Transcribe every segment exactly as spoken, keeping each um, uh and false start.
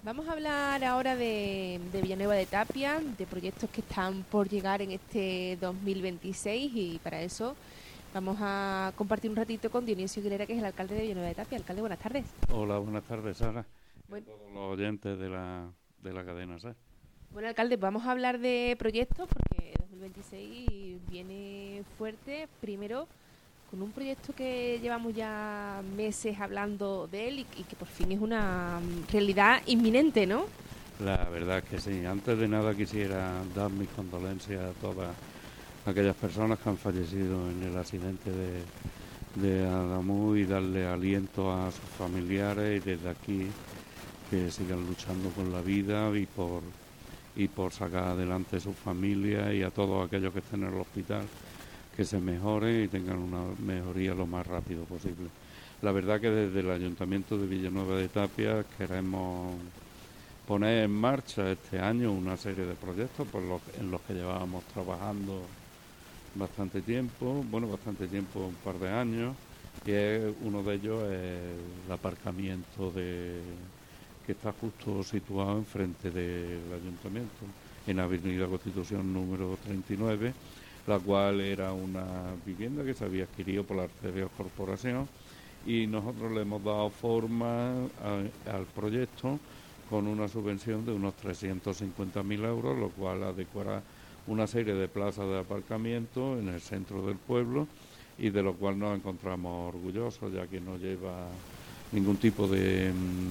Vamos a hablar ahora de, de Villanueva de Tapia, de proyectos que están por llegar en este dos mil veintiséis y para eso vamos a compartir un ratito con Dionisio Aguilera, que es el alcalde de Villanueva de Tapia. Alcalde, buenas tardes. Hola, buenas tardes, Sara, y a Bueno, todos los oyentes de la, de la cadena SER. bueno, alcalde, vamos a hablar de proyectos porque dos mil veintiséis viene fuerte. Primero, con un proyecto que llevamos ya meses hablando de él y, y que por fin es una mm, realidad inminente, ¿no? La verdad es que sí. Antes de nada quisiera dar mis condolencias a todas aquellas personas que han fallecido en el accidente de, de Adamu y darle aliento a sus familiares y desde aquí que sigan luchando por la vida y por, y por sacar adelante sus familias y a todos aquellos que estén en el hospital que se mejoren y tengan una mejoría lo más rápido posible. La verdad que desde el Ayuntamiento de Villanueva de Tapia queremos poner en marcha este año una serie de proyectos por los, en los que llevábamos trabajando bastante tiempo, bueno, bastante tiempo, un par de años, y es, uno de ellos es el aparcamiento de, que está justo situado enfrente del Ayuntamiento, en Avenida Constitución número treinta y nueve, la cual era una vivienda que se había adquirido por la anterior corporación y nosotros le hemos dado forma a, al proyecto con una subvención de unos trescientos cincuenta mil euros, lo cual adecuará una serie de plazas de aparcamiento en el centro del pueblo y de lo cual nos encontramos orgullosos, ya que no lleva ningún tipo de,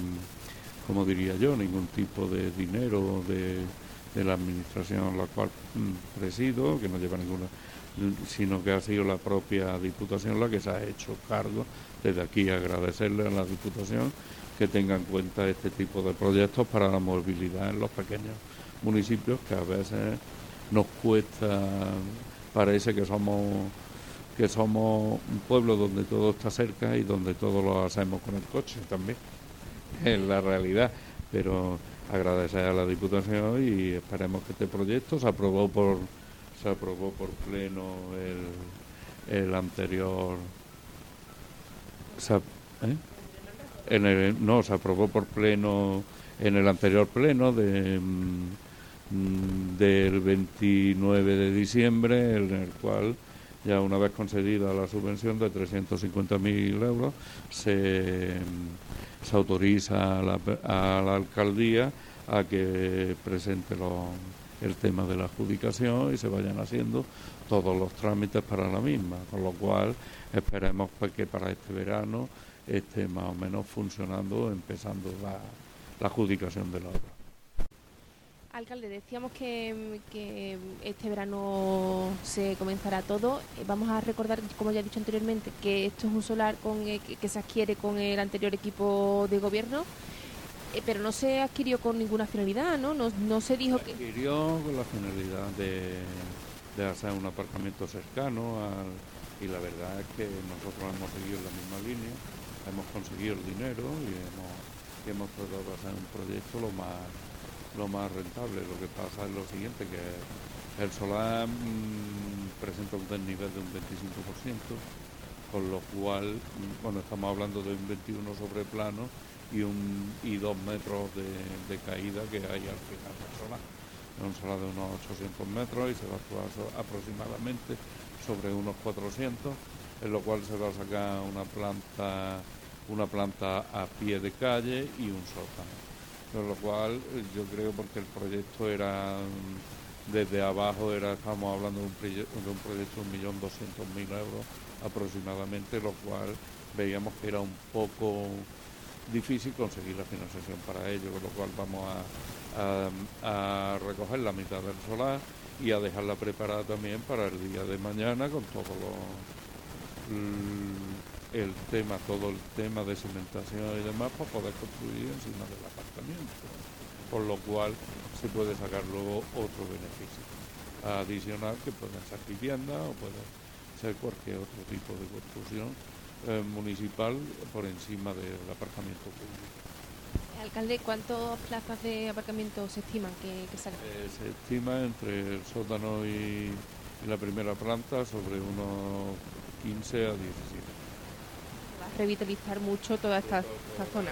como diría yo, ningún tipo de dinero de, de la administración la cual presido, que no lleva ninguna, sino que ha sido la propia Diputación la que se ha hecho cargo. Desde aquí agradecerle a la Diputación que tenga en cuenta este tipo de proyectos para la movilidad en los pequeños municipios, que a veces nos cuesta, parece que somos que somos un pueblo donde todo está cerca y donde todo lo hacemos con el coche también, es la realidad, pero agradecer a la Diputación y esperemos que este proyecto se aprobó por se aprobó por pleno el, el anterior se, ¿eh? en el, no, se aprobó por pleno en el anterior pleno de, mm, del veintinueve de diciembre, en el cual ya una vez concedida la subvención de trescientos cincuenta mil euros se, se autoriza a la, a la alcaldía a que presente los, el tema de la adjudicación y se vayan haciendo todos los trámites para la misma, con lo cual esperemos pues, que para este verano esté más o menos funcionando, empezando la, la adjudicación de la obra. Alcalde, decíamos que, que este verano se comenzará todo. Vamos a recordar, como ya he dicho anteriormente, que esto es un solar con, eh, que, que se adquiere con el anterior equipo de gobierno, eh, pero no se adquirió con ninguna finalidad, ¿no? No, no se dijo se que... adquirió con la finalidad de, de hacer un aparcamiento cercano al, y la verdad es que nosotros hemos seguido en la misma línea, hemos conseguido el dinero y hemos, y hemos tratado de hacer un proyecto lo más lo más rentable. Lo que pasa es lo siguiente, que el solar mmm, presenta un desnivel de un veinticinco por ciento, con lo cual, bueno, estamos hablando de un veintiuno sobre plano y un y dos metros de, de caída que hay al final del solar. Es un solar de unos ochocientos metros y se va a actuar aproximadamente sobre unos cuatrocientos, en lo cual se va a sacar una planta una planta a pie de calle y un sótano. Con lo cual yo creo, porque el proyecto era desde abajo, era estamos hablando de un, proyecto, de un proyecto de un millón doscientos mil euros aproximadamente, lo cual veíamos que era un poco difícil conseguir la financiación para ello, con lo cual vamos a, a, a recoger la mitad del solar y a dejarla preparada también para el día de mañana con todo lo, el tema, todo el tema de cimentación y demás para poder construir encima del apartamento, por lo cual se puede sacar luego otro beneficio adicional, que pueden ser viviendas o puede ser cualquier otro tipo de construcción eh, municipal por encima del aparcamiento público. Alcalde, ¿cuántas plazas de aparcamiento se estiman que, que salen? Eh, se estima entre el sótano y, y la primera planta sobre unos quince a diecisiete. Va a revitalizar mucho toda esta, esta zona. Esta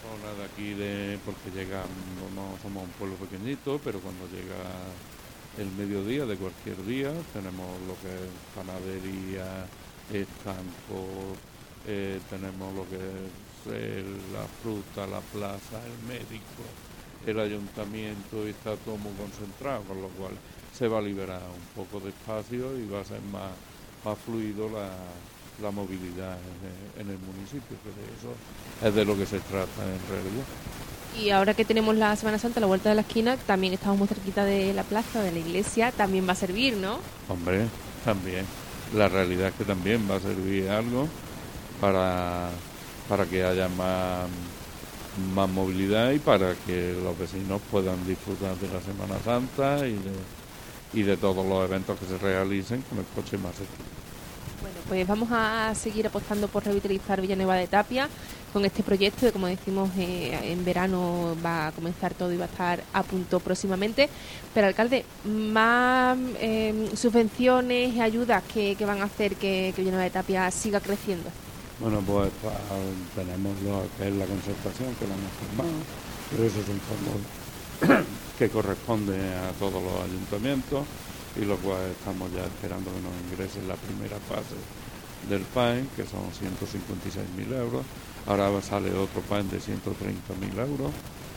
zona de aquí, de porque llega, no, no somos un pueblo pequeñito, pero cuando llega el mediodía de cualquier día, tenemos lo que es panadería, estancos, eh, tenemos lo que es eh, la fruta, la plaza, el médico, el ayuntamiento, y está todo muy concentrado, con lo cual se va a liberar un poco de espacio y va a ser más, más fluido la, la movilidad en, en el municipio, que de eso es de lo que se trata en realidad. Y ahora que tenemos la Semana Santa a la vuelta de la esquina, también estamos muy cerquita de la plaza, de la iglesia, también va a servir, ¿no? Hombre, también. La realidad es que también va a servir algo para, para que haya más, más movilidad y para que los vecinos puedan disfrutar de la Semana Santa y de, y de todos los eventos que se realicen con el coche más cerca. Bueno, pues vamos a seguir apostando por revitalizar Villanueva de Tapia con este proyecto que, como decimos, eh, en verano va a comenzar todo y va a estar a punto próximamente. Pero, alcalde, más eh, subvenciones y ayudas que, que van a hacer que, que Villanueva de Tapia siga creciendo. Bueno, pues pa, tenemos lo que es la concertación, que la hemos firmado, pero eso es un fondo que corresponde a todos los ayuntamientos, y lo cual estamos ya esperando que nos ingresen la primera fase del P A E N, que son ciento cincuenta y seis mil euros. Ahora sale otro P A E N de ciento treinta mil euros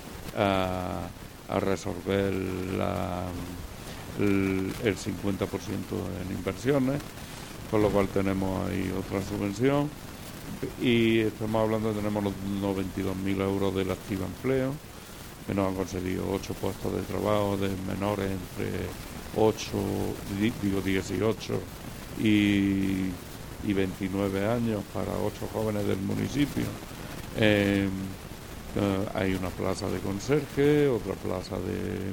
a, a resolver la, el, el cincuenta por ciento en inversiones, con lo cual tenemos ahí otra subvención. Y estamos hablando, tenemos los noventa y dos mil euros del Activa Empleo, que nos han concedido ocho puestos de trabajo de menores entre ocho, digo dieciocho y, y veintinueve años para ocho jóvenes del municipio. Eh, eh, hay una plaza de conserje, otra plaza de,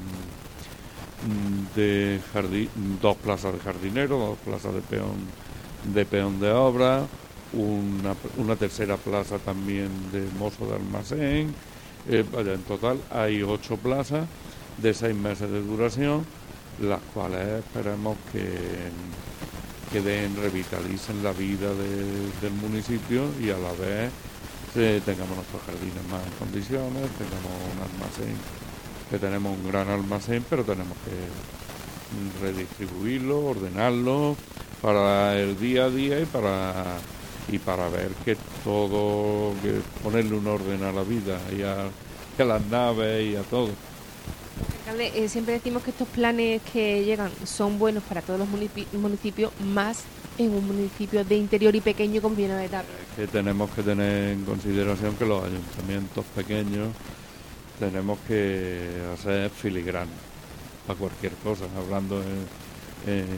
de jardín, dos plazas de jardinero, dos plazas de peón de peón de obra, una, una tercera plaza también de mozo de almacén. Eh, vaya, en total hay ocho plazas de seis meses de duración, las cuales esperemos que, que den, revitalicen la vida de, del municipio y a la vez eh, tengamos nuestros jardines más en condiciones, tengamos un almacén, que tenemos un gran almacén, pero tenemos que redistribuirlo, ordenarlo para el día a día y para y para ver que todo, que ponerle un orden a la vida y a, y a las naves y a todo. Alcalde, eh, siempre decimos que estos planes que llegan son buenos para todos los municipi- municipios, más en un municipio de interior y pequeño como Villanueva de Tapia. Que tenemos que tener en consideración que los ayuntamientos pequeños tenemos que hacer filigranas para cualquier cosa, hablando en, en,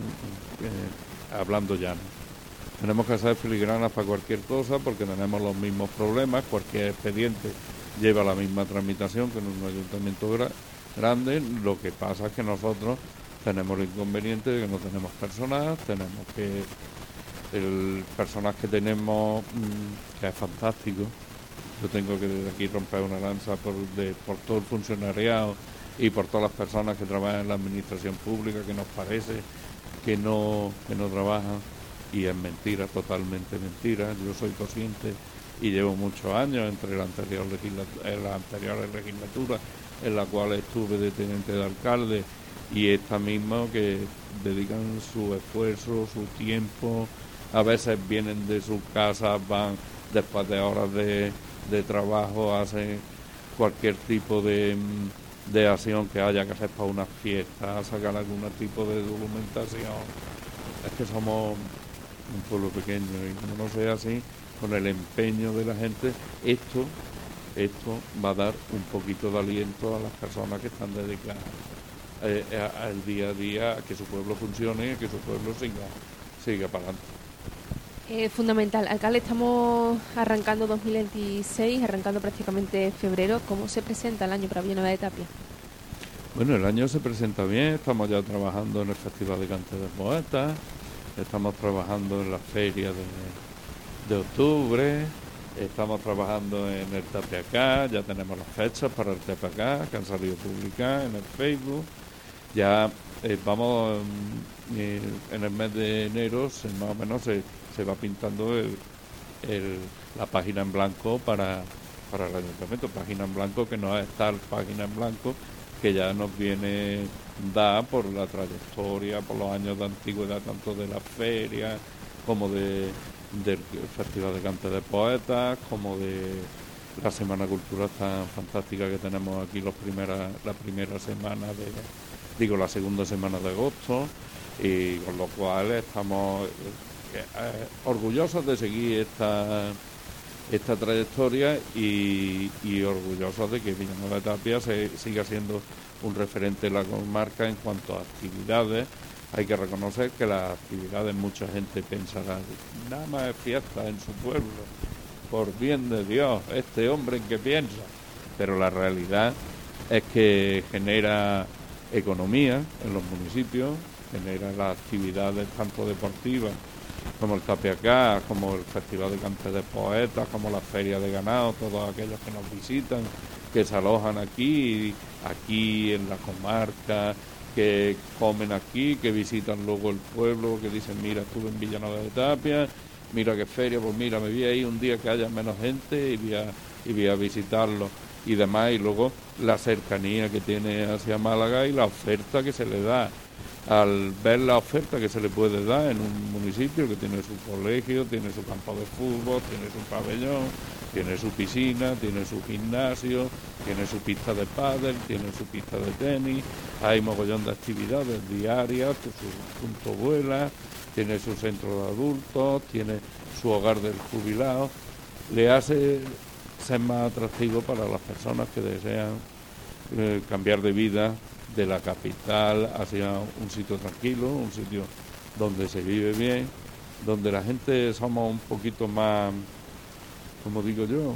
en, hablando llano. Tenemos que hacer filigranas para cualquier cosa porque tenemos los mismos problemas, cualquier expediente lleva la misma tramitación que en un ayuntamiento gra- grande. Lo que pasa es que nosotros tenemos el inconveniente de que no tenemos personal, tenemos que el personal que tenemos, mmm, que es fantástico. Yo tengo que desde aquí romper una lanza por, de, por todo el funcionariado y por todas las personas que trabajan en la administración pública, que nos parece que no, que no trabajan, y es mentira, totalmente mentira. Yo soy consciente y llevo muchos años entre la anterior legislatura, en las anteriores legislaturas en la cual estuve de teniente de alcalde y esta misma, que dedican su esfuerzo, su tiempo, a veces vienen de sus casas, van después de horas de, de trabajo, hacen cualquier tipo de, de acción que haya que hacer para una fiesta, sacar algún tipo de documentación. Es que somos un pueblo pequeño y como no sea así, con el empeño de la gente, esto esto va a dar un poquito de aliento a las personas que están dedicadas eh, al día a día, a que su pueblo funcione y a que su pueblo siga, siga para adelante. Eh, fundamental. Alcalde, estamos arrancando dos mil veintiséis, arrancando prácticamente febrero. ¿Cómo se presenta el año para Villanueva de Tapia? Bueno, el año se presenta bien, estamos ya trabajando en el Festival de Cante de Poetas, estamos trabajando en la feria de, de octubre, estamos trabajando en el Tapiacá, ya tenemos las fechas para el Tapiacá que han salido publicadas en el Facebook. Ya eh, vamos eh, en el mes de enero, se, más o menos se, se va pintando el, el, la página en blanco para, para el ayuntamiento, página en blanco que no es tal página en blanco que ya nos viene dada por la trayectoria, por los años de antigüedad, tanto de la feria como de del Festival de Cante de Poetas, como de la Semana Cultural tan fantástica que tenemos aquí los primeras, la primera semana de, digo, la segunda semana de agosto, y con lo cual estamos eh, eh, orgullosos de seguir esta esta trayectoria y, y orgullosos de que Villanueva de Tapia se, siga siendo un referente en la comarca en cuanto a actividades. Hay que reconocer que las actividades, mucha gente pensará, nada más es fiesta en su pueblo, por bien de Dios, este hombre en qué piensa, pero la realidad es que genera economía en los municipios, genera las actividades tanto deportivas como el Tapiacá, como el Festival de Cante de Poetas, como la Feria de Ganado, todos aquellos que nos visitan, que se alojan aquí, aquí en la comarca, que comen aquí, que visitan luego el pueblo, que dicen, mira, estuve en Villanueva de Tapia, mira qué feria, pues mira, me vi ahí un día que haya menos gente y voy a, y voy a visitarlo y demás, y luego la cercanía que tiene hacia Málaga y la oferta que se le da. Al ver la oferta que se le puede dar en un municipio que tiene su colegio, tiene su campo de fútbol, tiene su pabellón, tiene su piscina, tiene su gimnasio, tiene su pista de pádel, tiene su pista de tenis, hay mogollón de actividades diarias, su punto vuela, tiene su centro de adultos, tiene su hogar del jubilado, le hace ser más atractivo para las personas que desean eh, cambiar de vida de la capital hacia un sitio tranquilo, un sitio donde se vive bien, donde la gente somos un poquito más, como digo yo,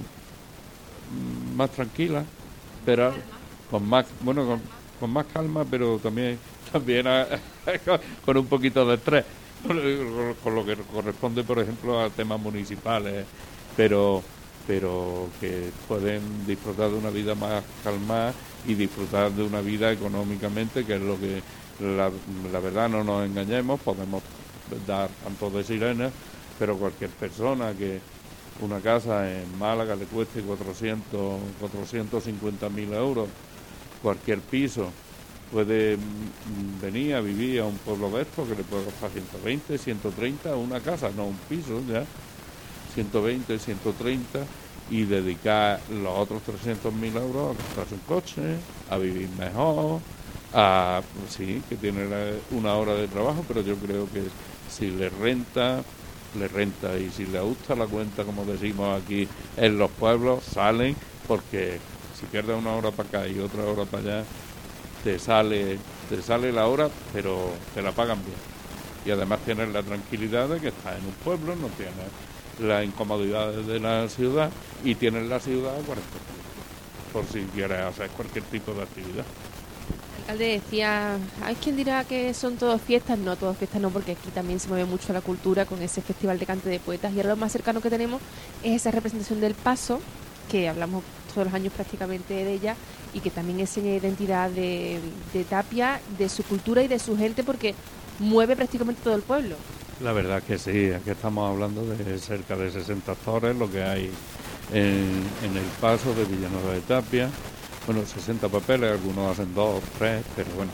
más tranquila, pero con más, bueno, con, con más calma, pero también también a, con un poquito de estrés, con lo que corresponde, por ejemplo, a temas municipales, pero pero que pueden disfrutar de una vida más calmada y disfrutar de una vida económicamente, que es lo que, la, la verdad, no nos engañemos, podemos dar tanto de sirenas, pero cualquier persona que una casa en Málaga le cueste cuatrocientos, cuatrocientos cincuenta mil euros, cualquier piso puede venir a vivir a un pueblo de estos que le puede costar ciento veinte, ciento treinta, una casa, no un piso, ya, ciento veinte, ciento treinta, y dedicar los otros trescientos mil euros a comprarse un coche, a vivir mejor, a, sí, que tiene una hora de trabajo, pero yo creo que si le renta, le renta, y si le gusta la cuenta, como decimos aquí en los pueblos, salen, porque si pierdes una hora para acá y otra hora para allá, te sale, te sale la hora, pero te la pagan bien. Y además tienes la tranquilidad de que estás en un pueblo, no tienes las incomodidades de la ciudad y tienes la ciudad a cuarenta kilómetros, por si quieres hacer cualquier tipo de actividad. El alcalde decía, hay quien dirá que son todas fiestas, no, todas fiestas no, porque aquí también se mueve mucho la cultura con ese festival de cante de poetas, y ahora lo más cercano que tenemos es esa representación del Paso, que hablamos todos los años prácticamente de ella, y que también es identidad de, de Tapia, de su cultura y de su gente, porque mueve prácticamente todo el pueblo. La verdad que sí, aquí estamos hablando de cerca de sesenta actores, lo que hay en, en el Paso de Villanueva de Tapia. Bueno, sesenta papeles, algunos hacen dos, tres, pero bueno.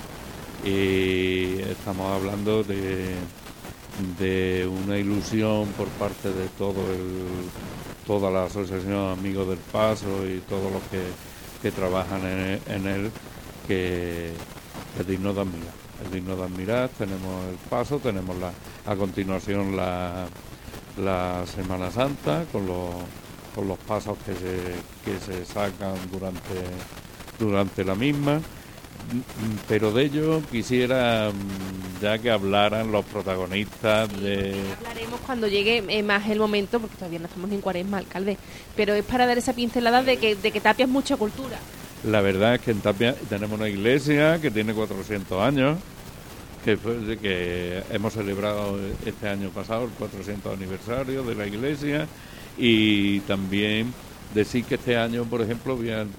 Y estamos hablando de, de una ilusión por parte de todo el, toda la asociación Amigos del Paso y todos los que, que trabajan en, en él, que es digno de admirar. Es digno de admirar. Tenemos el Paso, tenemos la, a continuación la, la Semana Santa con los, con los pasos que se, que se sacan durante, durante la misma, pero de ello quisiera ya que hablaran los protagonistas de... Hablaremos cuando llegue eh, más el momento, porque todavía no estamos ni en Cuaresma, alcalde, pero es para dar esa pincelada de que, de que Tapia es mucha cultura. La verdad es que en Tapia tenemos una iglesia que tiene cuatrocientos años, que, fue, que hemos celebrado este año pasado el cuatrocientos aniversario de la iglesia, y también decir que este año, por ejemplo, había an,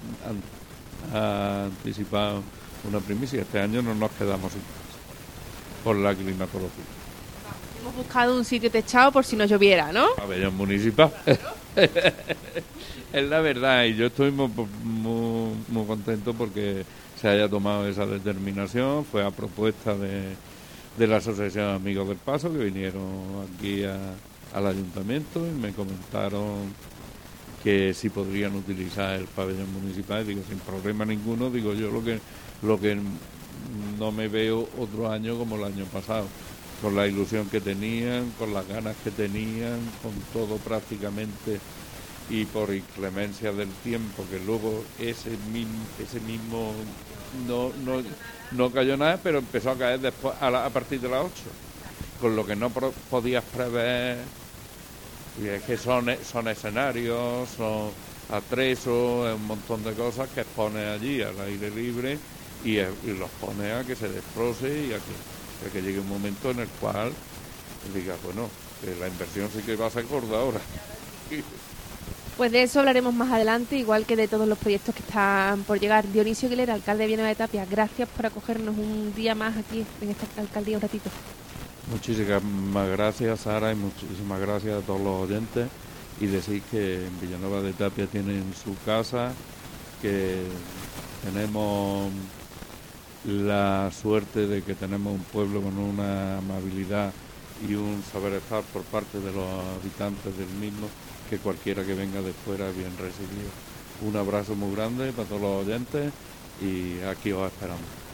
an, anticipado una primicia. Este año no nos quedamos sin casa por la climatología. Hemos buscado un sitio techado por si no lloviera, ¿no? Pabellón municipal. Es la verdad, y yo estoy muy, muy, muy contento porque se haya tomado esa determinación. Fue a propuesta de, de la Asociación Amigos del Paso, que vinieron aquí a, al ayuntamiento y me comentaron que si podrían utilizar el pabellón municipal. Digo, sin problema ninguno. Digo, yo lo que lo que no me veo otro año como el año pasado, con la ilusión que tenían, con las ganas que tenían, con todo prácticamente, y por inclemencia del tiempo, que luego ese mismo, ese mismo no, no, no cayó nada, pero empezó a caer después a, la, a partir de las ocho, con lo que no pro, podías prever. Y es que son, son escenarios, son atresos, un montón de cosas que expones allí al aire libre y, y los pones a que se destroce y a que, a que llegue un momento en el cual digas, bueno, que la inversión sí que va a ser gorda ahora. Pues de eso hablaremos más adelante, igual que de todos los proyectos que están por llegar. Dionisio Aguilera, alcalde de Villanueva de Tapia, gracias por acogernos un día más aquí en esta alcaldía un ratito. Muchísimas gracias, Sara, y muchísimas gracias a todos los oyentes, y decir que en Villanueva de Tapia tienen su casa, que tenemos la suerte de que tenemos un pueblo con una amabilidad y un saber estar por parte de los habitantes del mismo, que cualquiera que venga de fuera es bien recibido. Un abrazo muy grande para todos los oyentes y aquí os esperamos.